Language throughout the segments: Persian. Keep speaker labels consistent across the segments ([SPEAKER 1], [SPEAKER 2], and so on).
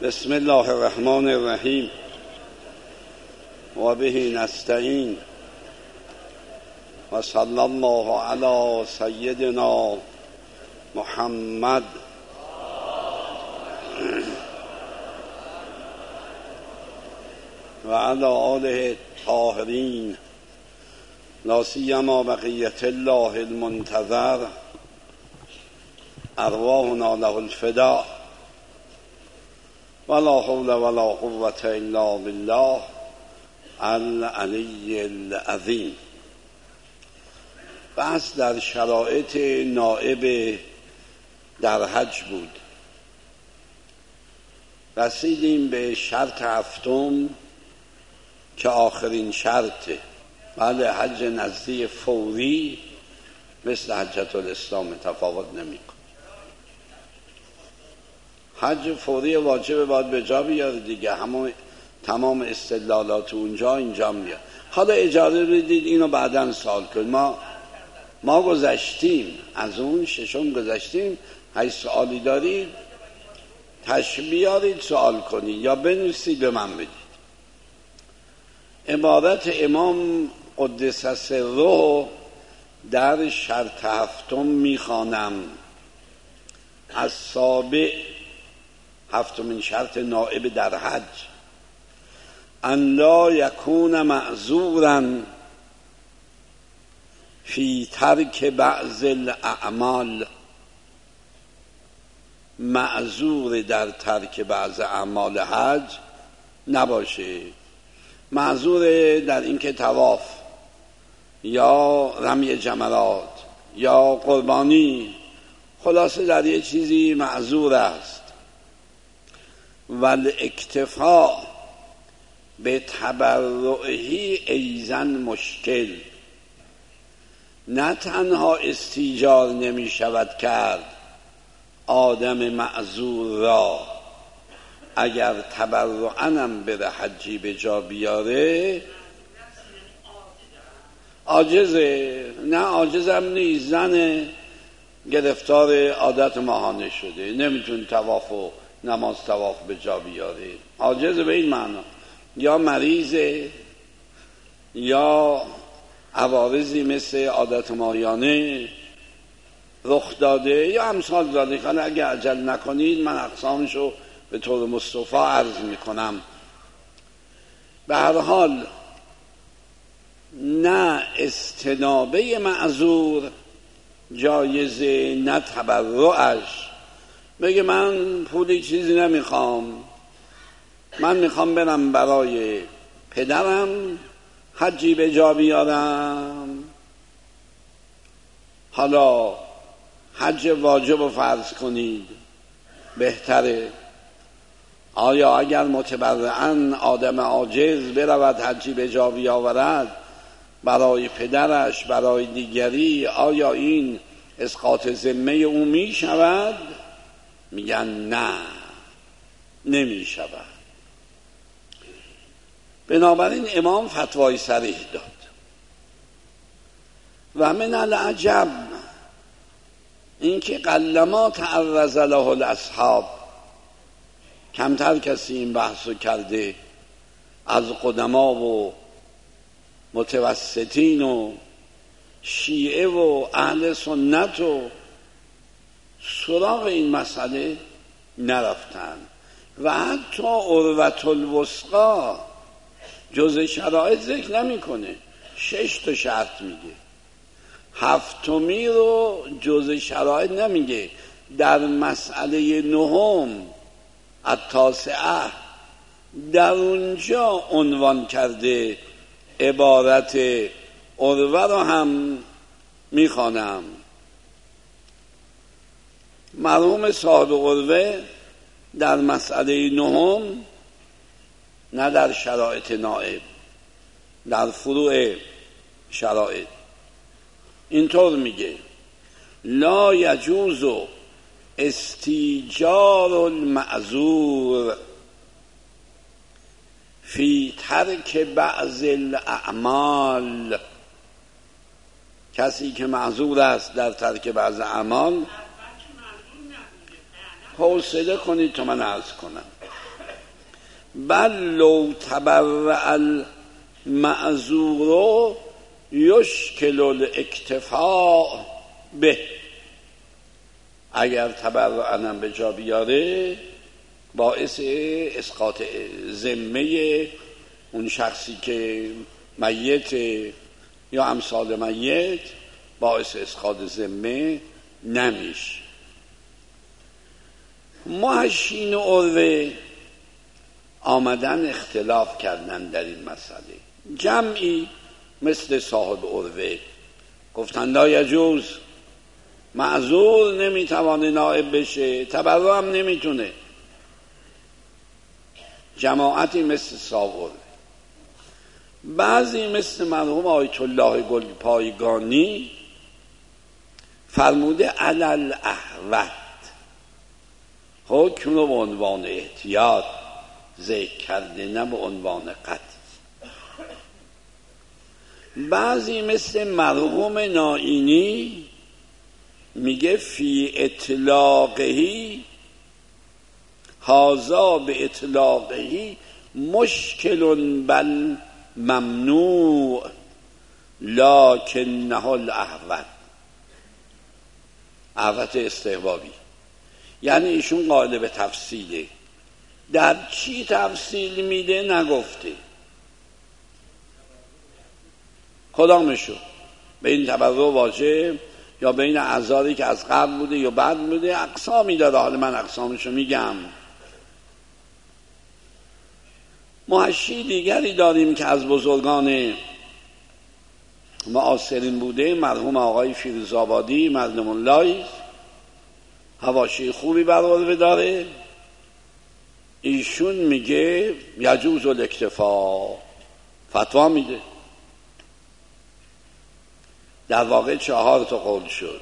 [SPEAKER 1] بسم الله الرحمن الرحیم و به نستعین و صلی الله علی سیدنا محمد و علی آله الطاهرین لا سیما بقیة الله المنتظر ارواحنا له الفداء ولا حول ولا قوة الا بالله العلی العظیم. بحث در شرایط نائب در حج بود. رسیدیم به شرط هفتم که آخرین شرطه. بله، حج نزدی فوری مثل حجة الاسلام تفاوت نمی‌کنه. حج فوری واجب باید به جا بیاره دیگه، همون تمام استدلالات اونجا اینجا میاد. حالا اجازه بدید اینو بعداً سوال کنیم. ما گذشتیم از اون ششم گذشتیم. هیچ سوالی دارید بیارید سوال کنید یا بنویسید به من بدید. عبارت امام قدس سره در شرط هفتم میخوانم. از سابع هفتمین شرط نائب در حج: ان لا یکون معذورا فی ترک بعض الاعمال. معذور در ترک بعض اعمال حج نباشه. معذور در این که طواف یا رمی جمرات یا قربانی، خلاصه در یه چیزی معذور است. والاکتفاء به تبرعهی ایزن مشکل. نه تنها استیجار نمی شود کرد آدم معذور را، اگر تبرعنم بره حجی به جا بیاره عاجزه. نه عاجزم نیست، زن گرفتار عادت ماهانه شده، نمیتونه طواف و نماز طواف به جا بیاره، عاجزه به این معنا. یا مریضه یا عوارضی مثل عادت ماهیانه رخ داده یا امثال ذالک. حالا اگه عجل نکنید من اقسامشو به طور مصطفی عرض میکنم. به هر حال نه استنابه معذور جایزه، نه تبرعش. بگه من پولی چیزی نمیخوام، من میخوام برم برای پدرم حجی به جا بیارم. حالا حج واجب رو فرض کنید، بهتره. آیا اگر متبرعاً آدم عاجز برود حجی به جا بیاورد برای پدرش، برای دیگری، آیا این اسقاط ذمه او می شود؟ میگن نه، نمی شود. بنابراین امام فتوای صریح داد. و من العجب اینکه قلما تعرض له الاصحاب، کمتر کسی این بحثو کرده از قدما و متوسطین و شیعه و اهل سنت و سراغ این مسئله نرفتن. و حتی عروة الوثقی جز شرایط ذکر نمیکنه، 6 تا شرط میگه، هفتمی رو جز شرایط نمیگه. در مسئله نهم التاسعه در اونجا عنوان کرده. عبارت عروه رو هم میخوانم. مرحوم صاحب عروه در مسئله نهم، نه در شرایط نائب، در فروع شرایط، اینطور میگه: لا یجوز استیجار المعذور فی ترک بعض الاعمال. کسی که معذور است در ترک بعض اعمال، حوصله کنید تا من عرض کنم. بل لو تبرع المعذور یشکل الاکتفاء به، اگر تبرعنم به جا بیاره باعث اسقاط ذمه اون شخصی که میت یا امثال میت باعث اسقاط ذمه نمیشه. محشین و عروه آمدن اختلاف کردن در این مسئله. جمعی مثل صاحب عروه گفتن لا یجوز، معذور نمیتوانه نائب بشه، تبرع هم نمیتونه. جماعتی مثل صاحب عروه. بعضی مثل مرحوم آیت الله گلپایگانی فرموده علل احوط، حکم رو به عنوان احتیاط ذکر کرده، نه به عنوان قطع. بعضی مثل مرحوم نائینی میگه فی اطلاقهی هازا به اطلاقهی مشکل بل ممنوع لکنه الاحوط. احوط استحبابی، یعنی ایشون قائل به تفصیله. در چی تفصیل میده نگفته کدامشو، بین تبرع واجب یا بین اعذاری که از قبل بوده یا بعد بوده، اقسامی داره. حالا من اقسامشو میگم. محشی دیگری داریم که از بزرگان معاصرین بوده، مرحوم آقای فیروزآبادی مردم الله، حواشی خوبی بر عروه داره. ایشون میگه یجوز الاکتفا، فتوا میده. در واقع 4 تا قول شد،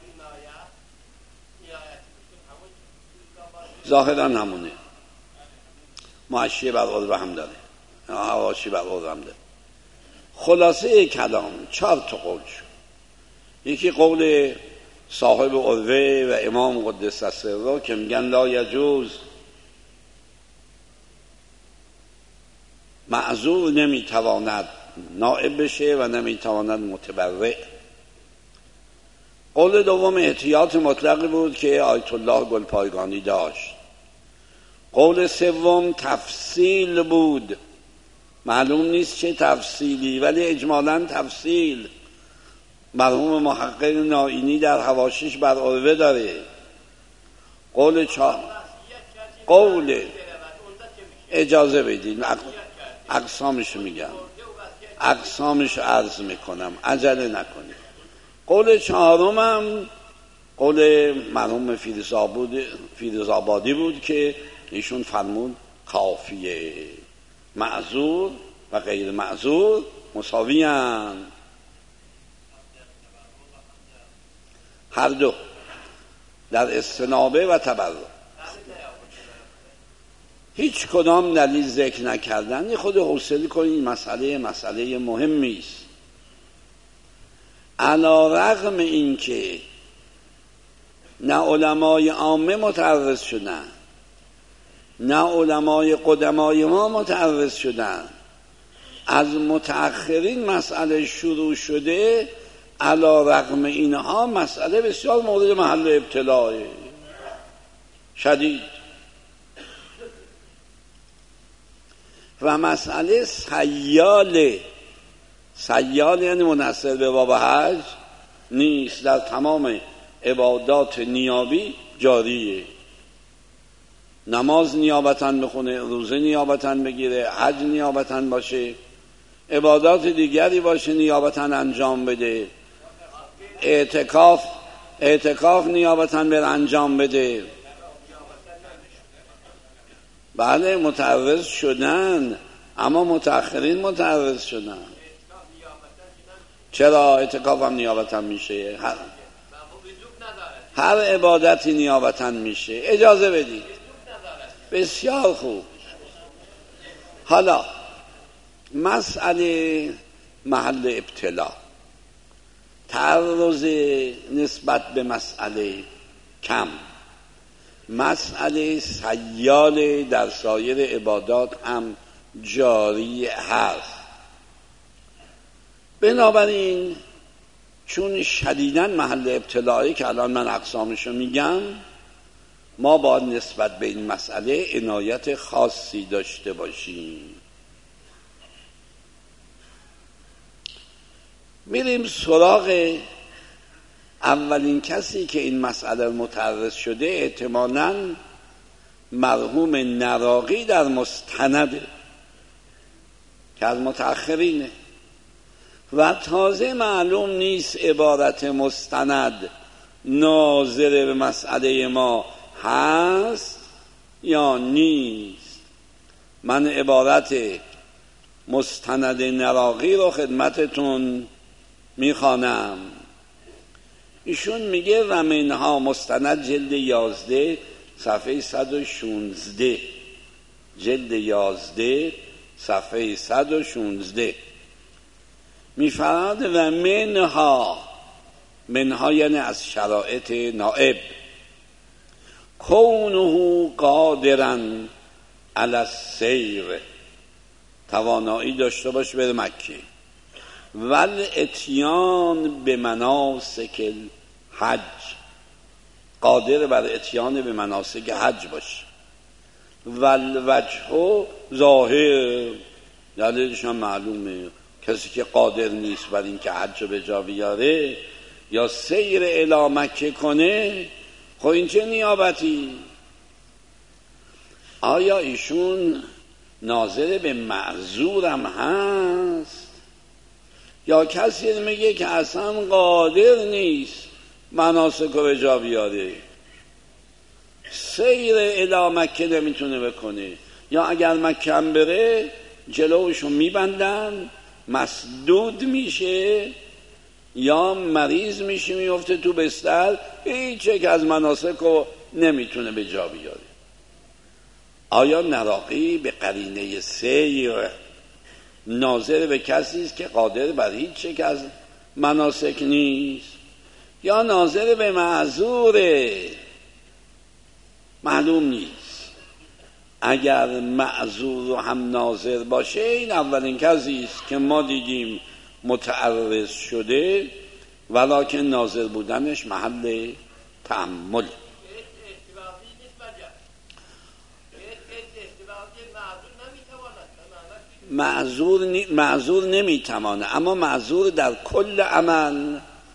[SPEAKER 1] ظاهرا همونه. محشی بر عروه هم داره، حواشی بر عروه هم داره. خلاصه کلام 4 تا قول شد. یکی قول صاحب عروه و امام قدس سره که میگن لا یجوز، معذور نمیتواند نائب بشه و نمیتواند متبرع. قول دوم احتیاط مطلقی بود که آیت الله گلپایگانی داشت. قول سوم تفصیل بود، معلوم نیست چه تفصیلی، ولی اجمالاً تفصیل. مرحوم محقق نائینی در حواشیش بر عروه داره. قول اجازه بدید اقسامش میگم، اقسامش عرض میکنم، عجله نکنید. قول 4 هم قول مرحوم فیروزآبادی بود که ایشون فرمود کافیه، معذور و غیر معذور مساوی هستند، هر دو در استنابه و تبرع. هیچ کدام دلیل ذکر نکردن. خود حوصله کنید، این مسئله مهمی است. علی رغم این که نه علمای عامه متعرض شدن نه علمای قدمای ما متعرض شدن، از متأخرین مسئله شروع شده. علی رغم اینها مسئله بسیار مورد محل ابتلاء شدید و مسئله سیال یعنی منحصر به باب حج نیست، در تمام عبادات نیابی جاریه. نماز نیابتاً بخونه، روزه نیابتاً بگیره، حج نیابتاً باشه، عبادات دیگری باشه نیابتاً انجام بده، اعتکاف نیابتاً بر انجام بده. بله متعرض شدن، اما متأخرین متعرض شدن. چرا؟ اعتکاف هم نیابتاً میشه، هر عبادتی نیابتاً میشه. اجازه بدید. بسیار خوب. حالا مسئله محل ابتلا، تعرض نسبت به مسئله کم، مسئله سیال در سایر عبادات هم جاری هست. بنابراین چون شدیداً محل ابتلایی که الان من اقسامشو میگم، ما باید نسبت به این مسئله عنایت خاصی داشته باشیم. میریم سراغ اولین کسی که این مسئله متعرض شده، احتمالاً مرحوم نراقی در مستند که از متأخرینه و تازه معلوم نیست عبارت مستند ناظر به مسئله ما هست یا نیست. من عبارت مستند نراقی رو خدمتتون میخوانم. ایشون میگه و منها مستند جلد 11 صفحه 116، جلد 11 صفحه 116 میفرماید و منها یعنی از شرایط نائب، کونه قادرا علی السیر، توانایی داشته باش بره مکه، ول اتیان به مناسک الحج، قادر بر اتیان به مناسک حج باش، ول وجه ظاهر، دلیلش هم معلومه، کسی که قادر نیست بر این که حج به جا بیاره یا سیر الی مکه کنه، خب این چه نیابتی؟ آیا ایشون ناظر به معذورم هست یا کسی میگه که اصلا قادر نیست مناسک رو به جا بیاره، سیر الی مکه نمیتونه بکنه، یا اگر مکه هم بره جلوشو میبندن مسدود میشه یا مریض میشه میفته تو بستر، هیچ یک از مناسک رو نمیتونه به جا بیاره. آیا نراقی به قرینه سیر ناظر به کسی است که قادر بر هیچ یک از مناسک نیست یا ناظر به معذوره؟ معلوم نیست. اگر معذور هم ناظر باشه، این اولین کسی است که ما دیدیم متعرض شده، ولکن ناظر بودنش محل تأمل. معذور نمیتوانه، اما معذور در کل عمل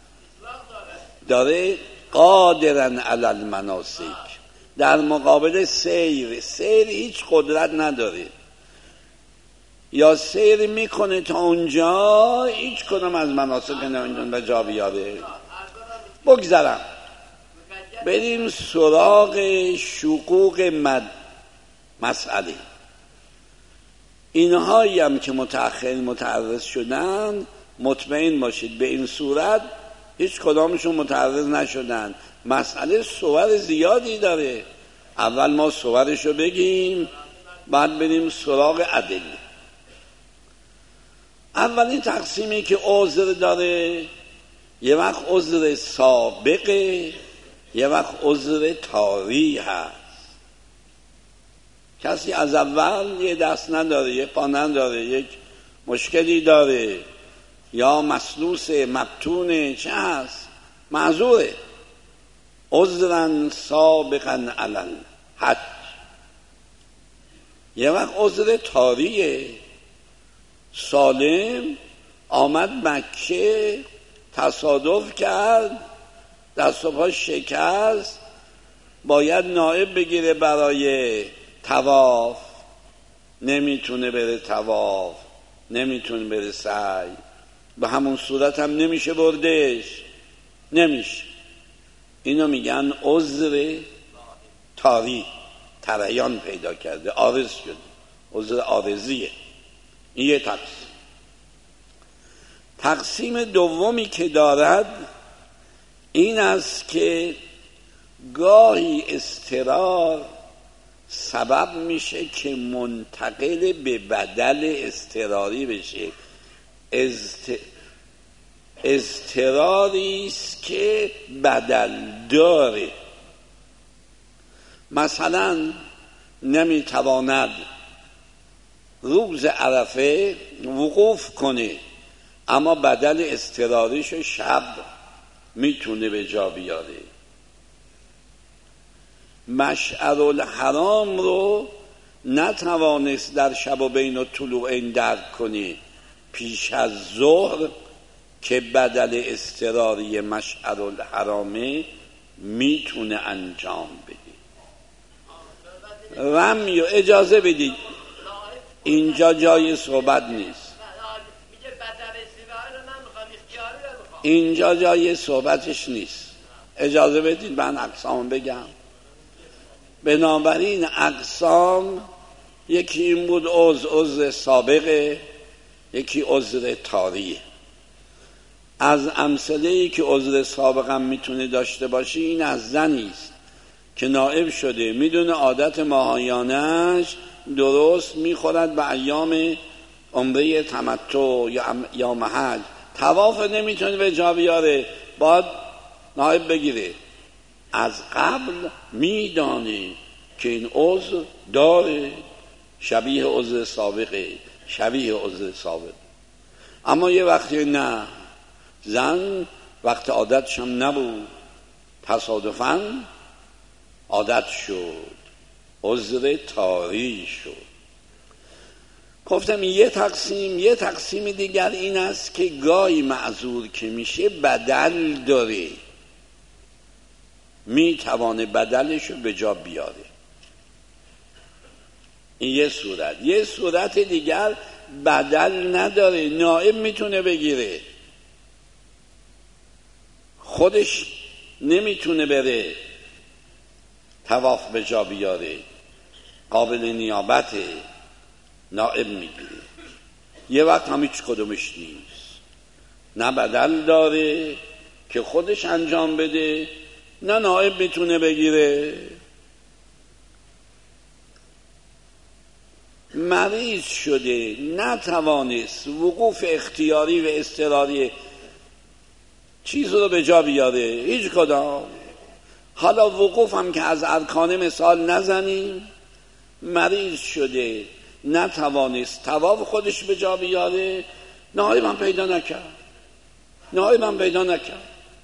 [SPEAKER 1] داره قادرن علی المناسک، در مقابل سیر هیچ قدرت نداره، یا سیر میکنه تا اونجا هیچ کدام از مناسک نمیتونه به جا بیاره. بگذرم بریم سراغ شقوق مسئله. اینهایی هم که متأخرین متعرض شدن، مطمئن باشید به این صورت هیچ کدامشون متعرض نشدن. مسئله صور زیادی داره، اول ما صورشو بگیم بعد بریم سراغ ادله. اولین تقسیمی که عذر داره، یه وقت عذر سابقه، یه وقت عذر طاری هست. کسی از اول یه دست نداره، یه پا نداره، یک مشکلی داره، یا مسلوس مبتونه، چه هست؟ معذوره. عذرا سابقا علی الحج. یه وقت عذر طاریه، سالم آمد مکه، تصادف کرد، دست و پا شکست، باید نائب بگیره برای طواف، نمیتونه بره طواف، نمیتونه بره سعی، به همون صورت هم نمیشه بردش، نمیشه. اینو میگن عذر طاری، طریان پیدا کرده، عارض شده، عذر عارضیه. این یه تقسیم. تقسیم دومی که دارد این است که گاهی اضطرار سبب میشه که منتقل به بدل اضطراری بشه. اضطراری است که بدل داره. مثلا نمیتواند روز عرفه وقوف کنه، اما بدل اضطراریش شب میتونه به جا بیاره. مشعر الحرام رو نتوانست در شب و بین الطلوعین درک کنه پیش از ظهر که بدل اضطراری مشعر الحرامه میتونه انجام بده. رمی و اجازه بدید، اینجا جای صحبت نیست، اینجا جای صحبتش نیست. اجازه بدید من اقسام بگم. بنابراین اقسام یکی این بود عذر سابقه، یکی عذر طاریه. از امثله‌ای که عذر سابقم میتونه داشته باشی این از زنی است که نائب شده، میدونه عادت ماهیانش درست میخورد به ایام عمره تمتع یا حج، طواف نمیتونه به جا بیاره، باید نائب بگیره. از قبل میدانه که این عذر داره، شبیه عذر سابقه، شبیه عذر سابقه. اما یه وقتی نه، زن وقت عادتش هم نبود، تصادفاً عادت شد، عذر طاری شد. گفتم یه تقسیم دیگر این است که گاهی معذور که میشه بدل داره، میتوانه بدلش رو به جا بیاره. این یه صورت. یه صورت دیگر بدل نداره، نائب میتونه بگیره، خودش نمیتونه بره طواف به جا بیاره، قابل نیابته، نائب میگیره. یه وقت هم هیچ کدومش نیست، نه بدل داره که خودش انجام بده، نه نائب میتونه بگیره. مریض شده، نتوانست وقوف اختیاری و اضطراری چیز رو به جا بیاره، هیچ کدام. حالا وقوف هم که از ارکان مثال نزنیم، مریض شده نتوانست طواف خودش به جا بیاره، نائب هم پیدا نکرد،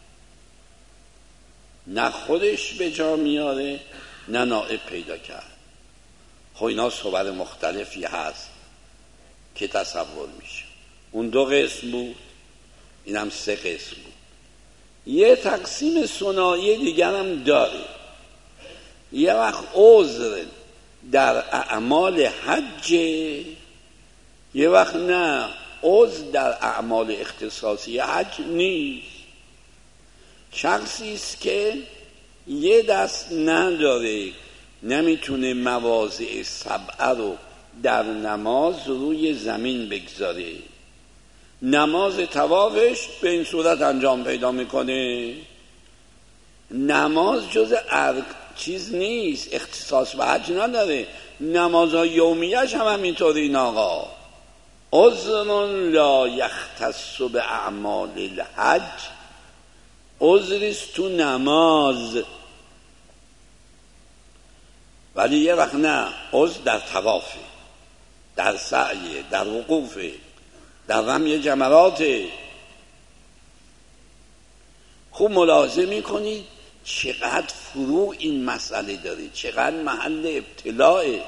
[SPEAKER 1] نه خودش به جا میاره نه نائب پیدا کرد. خب اینا صور مختلفی هست که تصور میشه. اون 2 قسم بود، اینم 3 قسم بود. یه تقسیم ثنایی دیگر هم داره. یه وقت عذر در اعمال حج، یه وقت نه، عذر در اعمال اختصاصی حج نیست. شخصی است که یه دست نداره، نمیتونه مواضع 7 رو در نماز روی زمین بگذاره، نماز طوافش به این صورت انجام پیدا میکنه. نماز جز چیز نیست، اختصاص به حج نداره، نمازهای یومیش هم همینطوری. این آقا عذر لا یختص به اعمال الحج، عذریست تو نماز، ولی یه وقت نه، عذر در طوافه، در سعیه، در وقوفه، در رمی جمراته. خوب ملاحظه میکنید چقدر فروع این مسئله داره، چقدر محل ابتلاعه.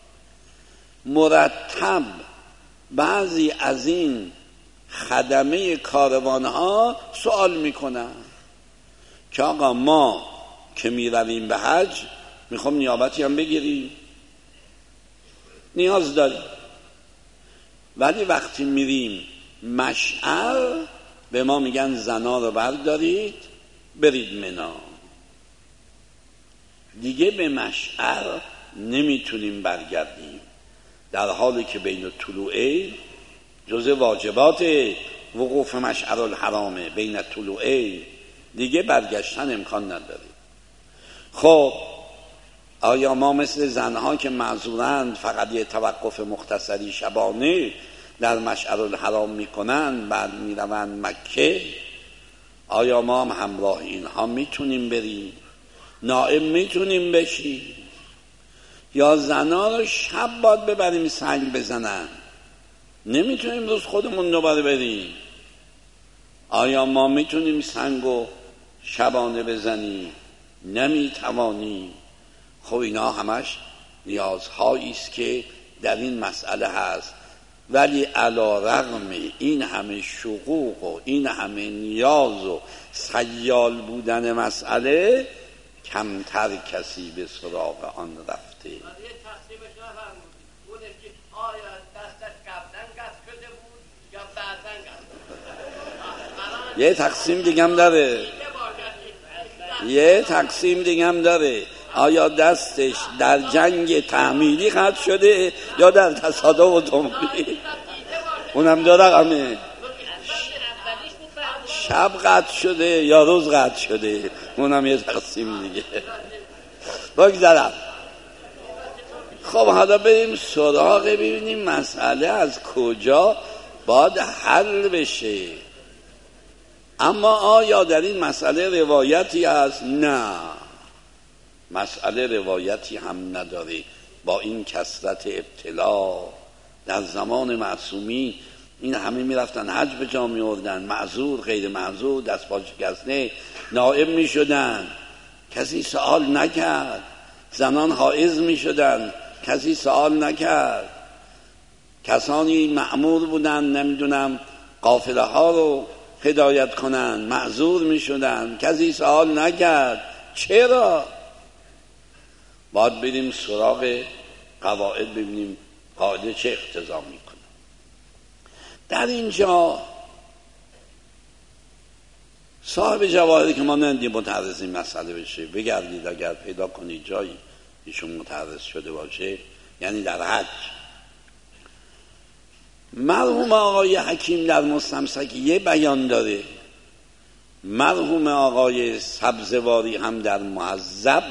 [SPEAKER 1] مرتب بعضی از این خدمه کاروانها سوال میکنن که آقا ما که میرویم به حج میخوام نیابتی هم بگیریم، نیاز داریم، ولی وقتی میریم مشعر به ما میگن زنا رو بردارید برید منا، دیگه به مشعر نمیتونیم برگردیم، در حالی که بین الطلوعین جز واجبات وقوف مشعر الحرامه، بین الطلوعین دیگه برگشتن امکان نداره. خب آیا ما مثل زنها که معذورند فقط یه توقف مختصری شبانه در مشعر الحرام میکنن بعد میروند مکه، آیا ما هم همراه اینها میتونیم بریم؟ نائب میتونیم بشیم؟ یا زنا رو شب باید ببریم سنگ بزنن، نمیتونیم روز خودمون دوباره بریم. آیا ما میتونیم سنگو شبانه بزنیم؟ نمیتوانیم. خب اینا همش نیازهایی است که در این مسئله هست، ولی علی رغم این همه شقوق و این همه نیاز و سیال بودن مسئله، کمتر کسی به سراغ آن رفته. یه تقسیم دیگه هم داره. آیا دستش در جنگ تعمیری قطع شده یا در تصادف اتومبیل؟ اونم دو رقمه. شب قطع شده یا روز قطع شده، اونم یه تقسیم دیگه. بگذارم. خب حالا بریم سراغ، ببینیم مسئله از کجا باید حل بشه. اما آیا در این مسئله روایتی هست؟ نه، مسئله روایتی هم نداره. با این کثرت ابتلا در زمان معصومی این همه میرفتن حج به جا می‌آوردن، معذور غیر معذور، دست پا شکسته نائب میشدن، کسی سوال نکرد. زنان حائض میشدن، کسی سوال نکرد. کسانی مأمور بودن نمیدونم قافله ها رو هدایت کنن، معذور میشدن، کسی سوال نکرد. چرا؟ باید بریم سراغ قواعد ببینیم قاعده چه اقتضا میکنه. در اینجا صاحب جواهری که ما ندیم متعرض این مسئله بشه، بگردید اگر پیدا کنید جایی ایشون متعرض شده باشه، یعنی در حج. مرحوم آقای حکیم در مستمسک یه بیان داره، مرحوم آقای سبزواری هم در مهذب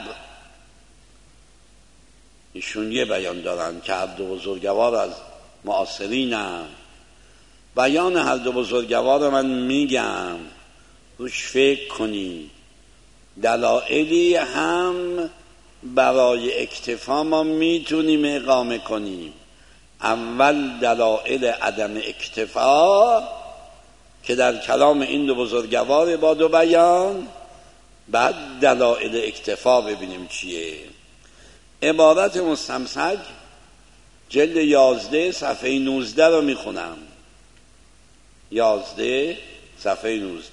[SPEAKER 1] ایشون یه بیان دارن که هر دو بزرگوار از معاصرینم. بیان هر دو بزرگوار من میگم، روش فکر کنی. دلایلی هم برای اکتفا ما میتونیم اقامه کنیم. اول دلایل عدم اکتفا که در کلام این دو بزرگوار با دو بیان، بعد دلایل اکتفا ببینیم چیه. عبارت مستمسک جلد 11 صفحه 19 رو میخونم. 11 صفحه 19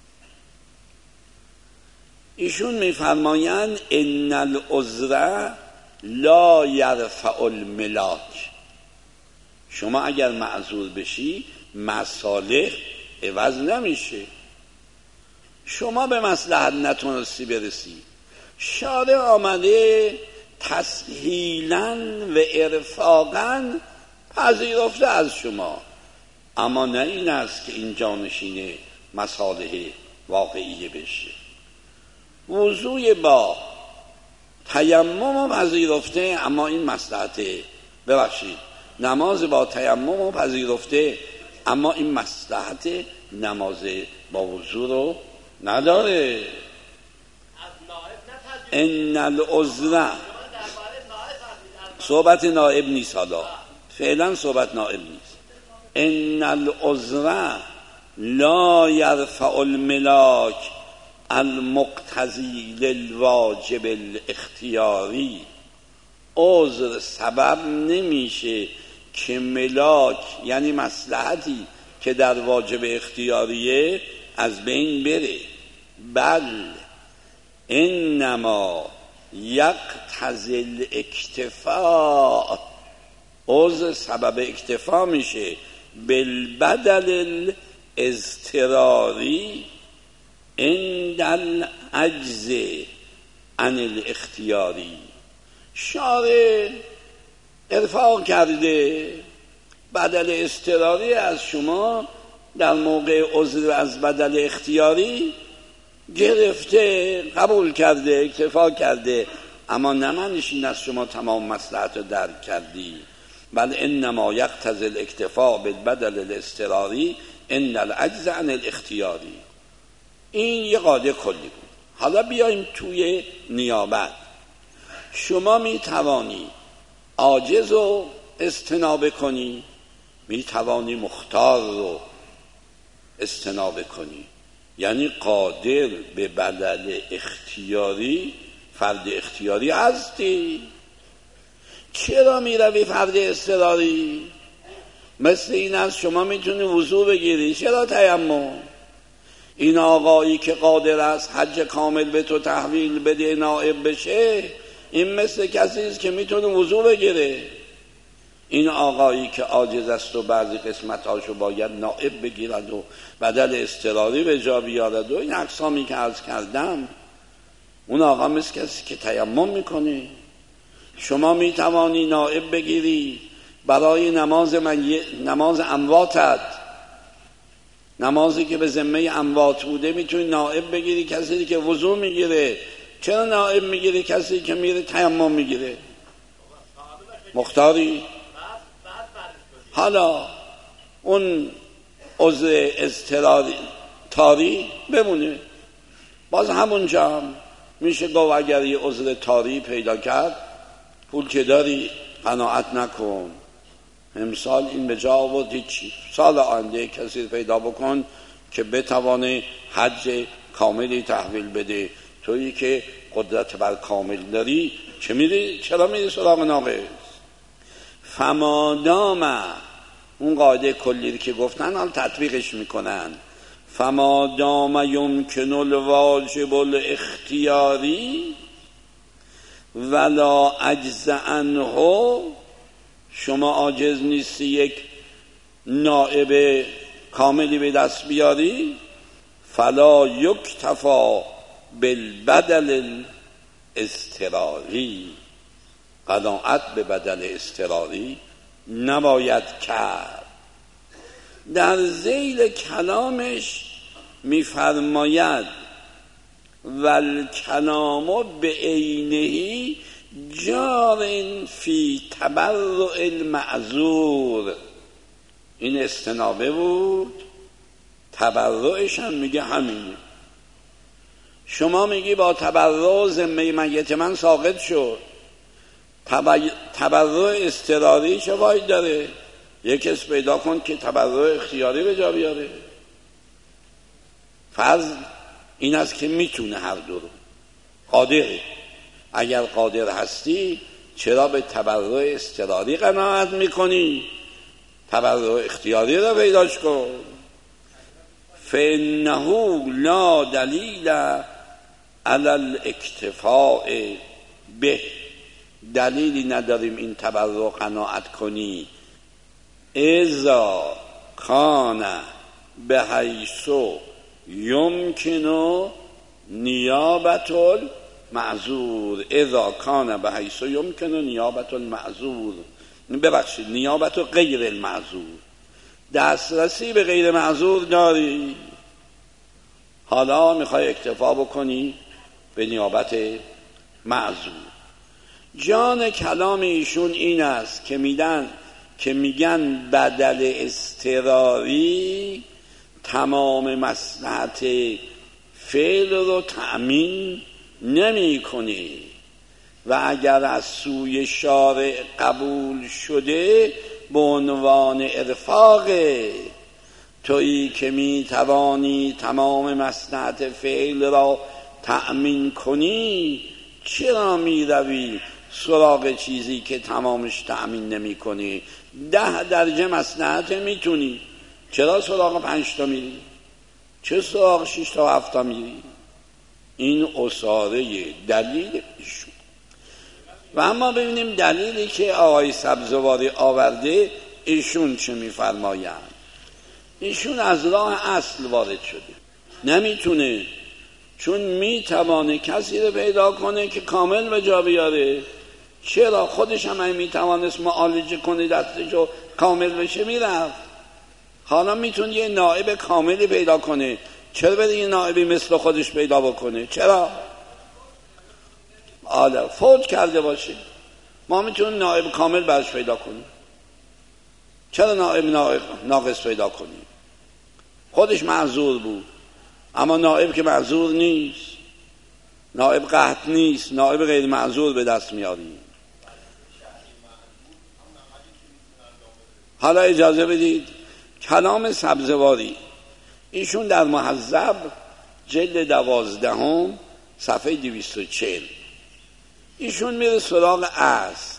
[SPEAKER 1] ایشون میفرمایند ان العذر لا یرفع الملاک. شما اگر معذور بشی مصالح عوض نمیشه. شما به مصلحت نتونستی برسی، شارع آمده تسهیلاً و ارفاقاً پذیرفته از شما، اما نه این است که این جانشین مصالح واقعیه بشه. وضوع با تیمم پذیرفته، اما این مصلحته. ببخشید، نماز با تیمم پذیرفته، اما این مصلحت نماز با وضو رو نداره. ان العذر، صحبت نائب نیست، حالا فعلا صحبت نائب نیست. ان العذر لا یرفع الملاک المقتضی للواجب الاختیاری. عذر سبب نمیشه که ملاک یعنی مصلحتی که در واجب اختیاریه از بین بره، بل انما یقتضی الاکتفاء. عذر سبب اکتفا میشه بالبدل الاضطراری عند العجز عن الاختیاری. شارع ارفاق کرده بدل اضطراری از شما در موقع عذر از بدل اختیاری گرفته، قبول کرده، اکتفا کرده، اما نمانش این از شما تمام مصلحت رو درک کردی. بل انما یقتضی الاکتفاء بالبدل الاضطراری عند العجز عن الاختیاری. این یه قاعده کلی بود. حالا بیایم توی نیابت. شما می توانی عاجز رو استنابه کنی، میتوانی مختار رو استنابه کنی. یعنی قادر به بدل اختیاری، فرد اختیاری هستی. چرا میروی فرد اضطراری؟ مثل این است شما میتونی وضو بگیری، چرا تیمم؟ این آقایی که قادر است حج کامل به تو تحویل بده، نائب بشه، این مثل کسی است که میتونه وضو بگیره. این آقایی که عاجز است و بعضی قسمتاشو باید نائب بگیرد و بدل اضطراری به جا بیارد و این اقسامی که عرض کردم، اون آقا مثل کسی که تیمم میکنه. شما میتوانی نائب بگیری برای نماز امواتت، نمازی که به ذمه اموات بوده میتونی نائب بگیری کسی که وضو میگیره. چرا نائب میگیری کسی که میره تیمم میگیره؟ مختاری؟ حالا اون عذر اضطراری بمونه، باز همونجا هم میشه گفت اگر یه عذر طاری پیدا کرد، پول که داری قناعت نکن، امسال این به جا آورد هیچی، سال آینده کسی پیدا بکن که بتوانه حج کاملی تحویل بده. تویی که قدرت بر کامل داری چرا میری سراغ ناقص؟ فمادام، اون قاعده کلی که گفتن حال تطبیقش میکنن، فمادام یمکن الواجب الاختیاری ولا عجز عنه، شما عاجز نیستی یک نائب کاملی به دست بیاری، فلا یکتفا بالبدل الاضطراری، قناعت به بدل اضطراری نباید کرد. در ذیل کلامش میفرماید والکلام به عینه جار فی تبرع المعذور. این استنابه بود، تبرعش هم میگه همینه. شما میگی با تبرع ذمه میت من ساقط شد، تبرع اضطراری چه فایده داره؟ یک کس پیدا کن که تبرع اختیاری به جا بیاره. فرض این است که میتونه هر دو رو، قادره. اگر قادر هستی چرا به تبرع اضطراری قناعت میکنی؟ تبرع اختیاری رو پیداش کن. فإنه لا دلیل علی الاکتفاء به، دلیلی نداریم این تبرع قناعت کنی. اذا کان به حیث یمکن نیابت المعذور، اذا کان به حیث یمکن نیابت المعذور، ببخشید نیابت غیر المعذور، دسترسی به غیر معذور داری، حالا میخوای اکتفا بکنی به نیابت معذور. جان کلام ایشون این است که میگن بدل اضطراری تمام مصلحت فعل رو تأمین نمی کنی و اگر از سوی شارع قبول شده به عنوان ارفاق، تویی که می توانی تمام مصلحت فعل را تأمین کنی، چرا می روی سراغ چیزی که تمامش تأمین نمی کنی؟ 10 درجه مصلحت میتونی، چرا سراغ 5 تا میری؟ چه سراغ 6 تا 7 تا میری؟ این اصاره دلیل ایشون. و اما ببینیم دلیلی که آقای سبزواری آورده ایشون چه میفرمایند. ایشون از راه اصل وارد شده، نمیتونه، چون میتوانه کسی رو پیدا کنه که کامل به جا بیاره. چرا؟ خودش هم میتوانست معالجه کنه، دستشو کامل بشه میرفت. حالا میتونه یه نائب کاملی پیدا کنه، چرا بده یه نائبی مثل خودش پیدا بکنه؟ چرا؟ حالا فوت کرده باشه، ما میتونیم نائب کامل برش پیدا کنیم، چرا نائب ناقص پیدا کنیم؟ خودش معذور بود، اما نائب که معذور نیست، نائب قحط نیست، نائب غیر معذور به دست میاریم. حالا اجازه بدید کلام سبزواری، ایشون در مهذب جلد 12 صفحه 240 ایشون میره سراغ اصل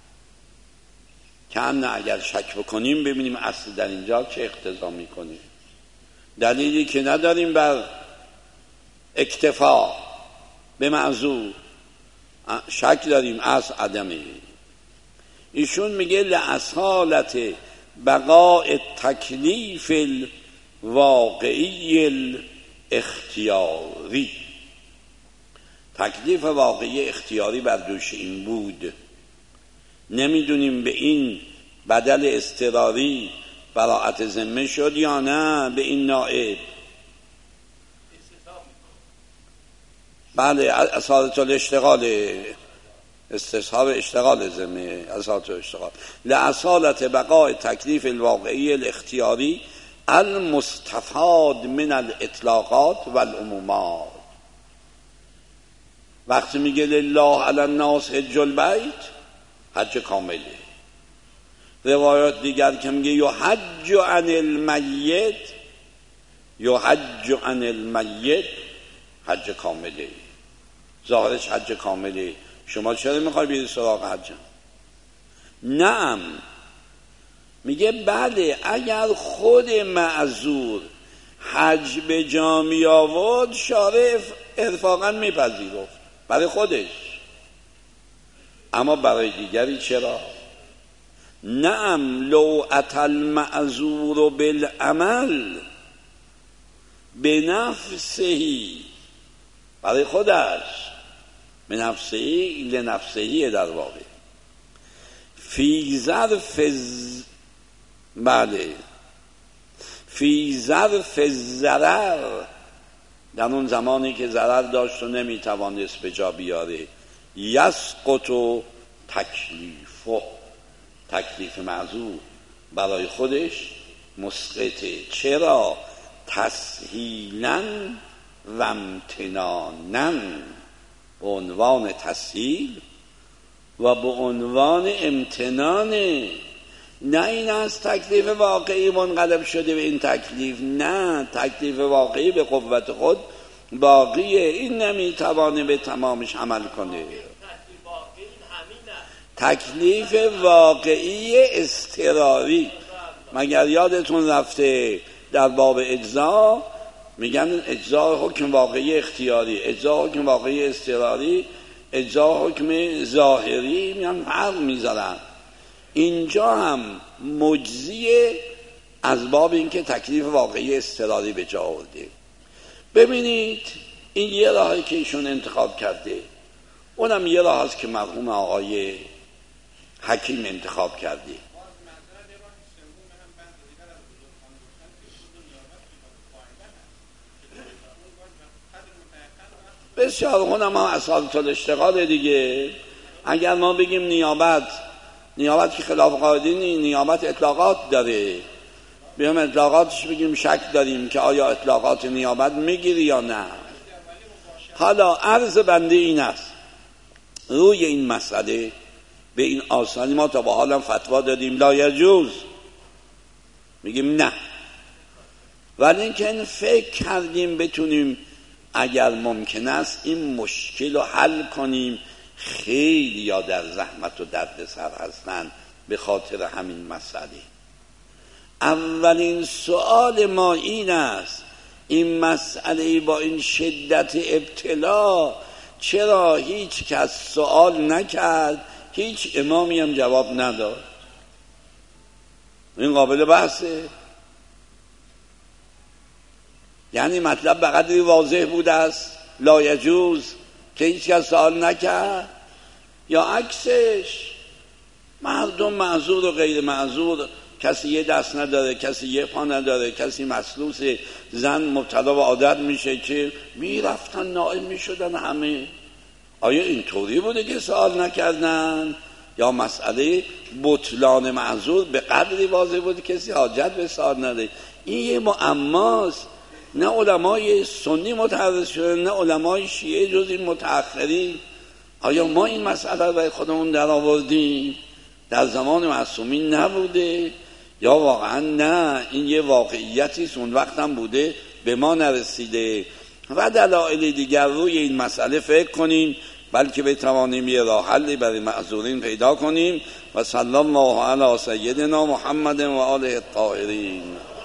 [SPEAKER 1] که هم نه اگر شک بکنیم ببینیم اصل در اینجا چه اقتضا میکنه. دلیلی که نداریم بر اکتفا به معذور، شک داریم اصل عدمه. ایشون میگه لأصالت بقاء تکلیف الواقعی الاختیاری، تکلیف واقعی اختیاری بر دوش این بود. نمیدونیم به این بدل اضطراری براءت ذمه شد یا نه به این نائب. بله اصالت الاشتغال، استصحاب اشتغال ذمه، اصالت الاشتغال. لأصالت بقاء تکلیف الواقعی الاختیاری المستفاد من الاطلاقات والعمومات. وقتی میگه لله علی الناس حج البیت، حج کامله. روایات دیگر که میگه یحج عن المیت، یحج عن المیت، حج کامله. ظاهرش حج کامله. شما چرا میخوای بیاری سراغ حج؟ نعم، میگه بله اگر خود معذور حج به جا می آورد شارع ارفاقا میپذیرفت برای خودش، اما برای دیگری چرا؟ نعم لو اتى المعذور بالعمل بنفسه، برای خودش، بنفسه لنفسه در واقع، فی ظرف بله فی ظرف الضرر، در اون زمانی که ضرر داشت و نمیتوانست به جا بیاره، یسقط تکلیفه، تکلیف معذور برای خودش مسقطه. چرا؟ تسهیلا و امتنانا، به عنوان تسهیل و به عنوان امتنان. نه این از تکلیف واقعی منقلب شده به این تکلیف، نه، تکلیف واقعی به قوت خود باقیه، این نمیتوانه به تمامش عمل کنه. تکلیف واقعی اضطراری، مگر یادتون رفته در باب اجزا میگن اجزا حکم واقعی اختیاری، اجزا حکم واقعی اضطراری، اجزا حکم ظاهری، میگن فرق میذارن. اینجا هم مجزیه از باب اینکه تکلیف واقعی اضطراری به جا آورده. ببینید این یه راهی که ایشون انتخاب کرده، اونم یه راه هست که مرحوم آقای حکیم انتخاب کرده. بسیار اونم هم اصالت الاشتغال دیگه. اگر ما بگیم نیابت که خلاف قاعده نیابت اطلاقات داره، بیام اطلاقاتش بگیم شک داریم که آیا اطلاقات نیابت میگیری یا نه. حالا عرض بنده این است، روی این مسئله به این آسانی ما تا به حالم فتوا دادیم لا یجوز، میگیم نه، ولی اینکه فکر کردیم بتونیم اگر ممکن است این مشکل رو حل کنیم. خیلی یا در زحمت و دردسر هستن به خاطر همین مسئله. اولین سوال ما این است، این مسئله با این شدت ابتلا چرا هیچ کس سوال نکرد، هیچ امامی هم جواب نداد؟ این قابل بحثه. یعنی مطلب به قدری واضح بوده است لا یجوز که هیچ کس سوال نکرد، یا عکسش مردم معذور و غیر معذور، کسی یه دست نداره، کسی یه پا نداره، کسی مسلوس، زن مبتلا به عادت میشه که میرفتن نائم میشدن همه. آیا اینطوری بوده که سوال نکردن، یا مسئله بطلان معذور به قدری واضح بوده کسی حاجت به سوال نداره؟ این یه معماست. نه علمای سنی متحرز شده، نه علمای شیعه جز این متأخرین. آیا ما این مسئله رو برای خودمون در آوردیم؟ در زمان معصومین نبوده؟ یا واقعا نه این یه واقعیتی است اون وقت هم بوده به ما نرسیده و دلایل دیگر روی این مسئله فکر کنیم، بلکه بتوانیم یه راه حلی برای معذورین پیدا کنیم. و صلی الله علی سیدنا محمد و آله الطاهرین.